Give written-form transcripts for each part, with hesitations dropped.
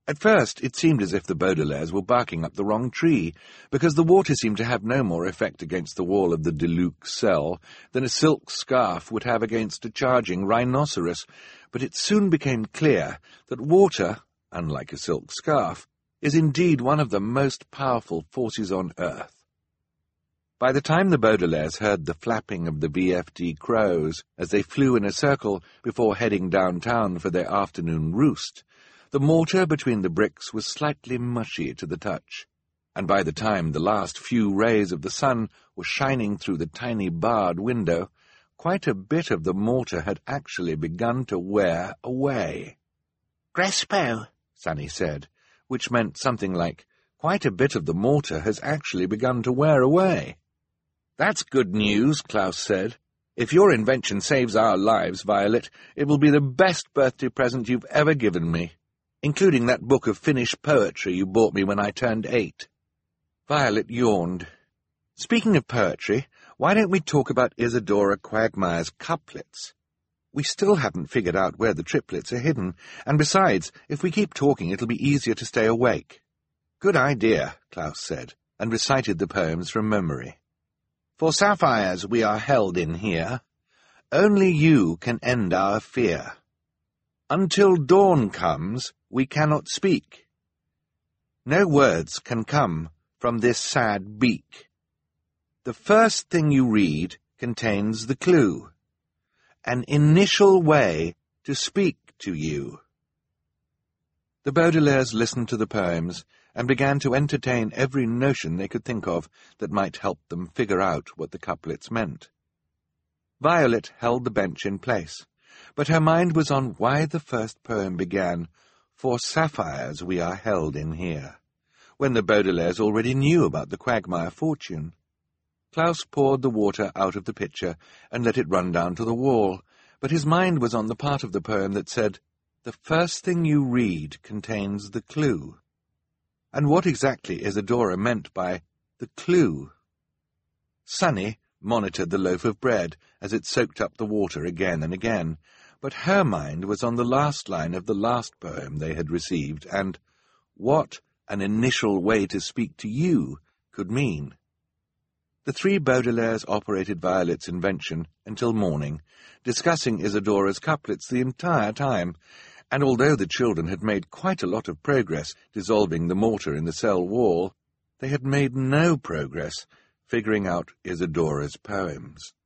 At first it seemed as if the Baudelaires were barking up the wrong tree, because the water seemed to have no more effect against the wall of the Deluc cell than a silk scarf would have against a charging rhinoceros, but it soon became clear that water, unlike a silk scarf, is indeed one of the most powerful forces on earth. By the time the Baudelaires heard the flapping of the VFD crows as they flew in a circle before heading downtown for their afternoon roost, the mortar between the bricks was slightly mushy to the touch, and by the time the last few rays of the sun were shining through the tiny barred window, quite a bit of the mortar had actually begun to wear away. "Crespo," Sunny said, which meant something like, "Quite a bit of the mortar has actually begun to wear away." "That's good news," Klaus said. "If your invention saves our lives, Violet, it will be the best birthday present you've ever given me, including that book of Finnish poetry you bought me when I turned 8. Violet yawned. "Speaking of poetry, why don't we talk about Isadora Quagmire's couplets? We still haven't figured out where the triplets are hidden, and besides, if we keep talking it'll be easier to stay awake." "Good idea," Klaus said, and recited the poems from memory. "For sapphires we are held in here. Only you can end our fear. Until dawn comes, we cannot speak. No words can come from this sad beak. The first thing you read contains the clue, an initial way to speak to you." The Baudelaires listened to the poems and began to entertain every notion they could think of that might help them figure out what the couplets meant. Violet held the bench in place, but her mind was on why the first poem began, "For sapphires we are held in here," when the Baudelaires already knew about the Quagmire fortune. Klaus poured the water out of the pitcher and let it run down to the wall, but his mind was on the part of the poem that said, "The first thing you read contains the clue." And what exactly Isadora meant by the clue? Sunny monitored the loaf of bread as it soaked up the water again and again, but her mind was on the last line of the last poem they had received, and what an initial way to speak to you could mean. The three Baudelaires operated Violet's invention until morning, discussing Isadora's couplets the entire time, and although the children had made quite a lot of progress dissolving the mortar in the cell wall, they had made no progress figuring out Isadora's poems.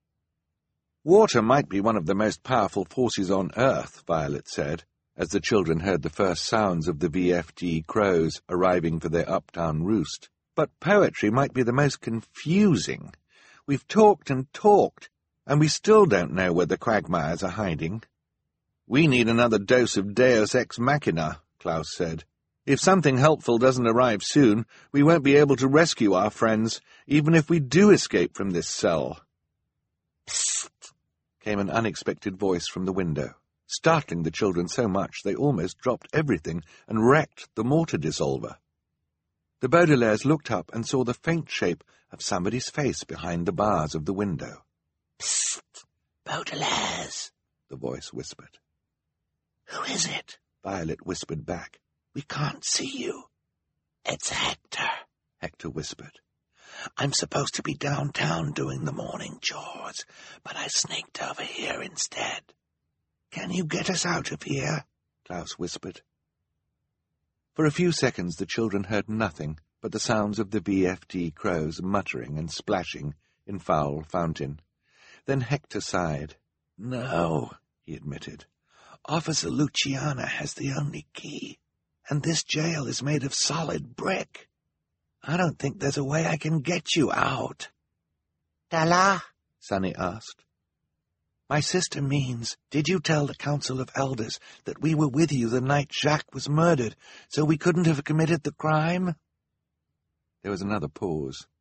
"Water might be one of the most powerful forces on Earth," Violet said, as the children heard the first sounds of the VFD crows arriving for their uptown roost. "But poetry might be the most confusing. We've talked and talked, and we still don't know where the Quagmires are hiding." "We need another dose of Deus Ex Machina," Klaus said. "If something helpful doesn't arrive soon, we won't be able to rescue our friends, even if we do escape from this cell." "Psst!" came an unexpected voice from the window, startling the children so much they almost dropped everything and wrecked the mortar dissolver. The Baudelaires looked up and saw the faint shape of somebody's face behind the bars of the window. "Psst! Baudelaires," the voice whispered. "Who is it?" Violet whispered back. "We can't see you." "It's Hector," Hector whispered. "I'm supposed to be downtown doing the morning chores, but I sneaked over here instead." "Can you get us out of here?" Klaus whispered. For a few seconds the children heard nothing but the sounds of the VFD crows muttering and splashing in Foul Fountain. Then Hector sighed. "No," he admitted. "Officer Luciana has the only key, and this jail is made of solid brick. I don't think there's a way I can get you out." "Dala?" Sunny asked. "My sister means, did you tell the Council of Elders that we were with you the night Jacques was murdered, so we couldn't have committed the crime?" There was another pause.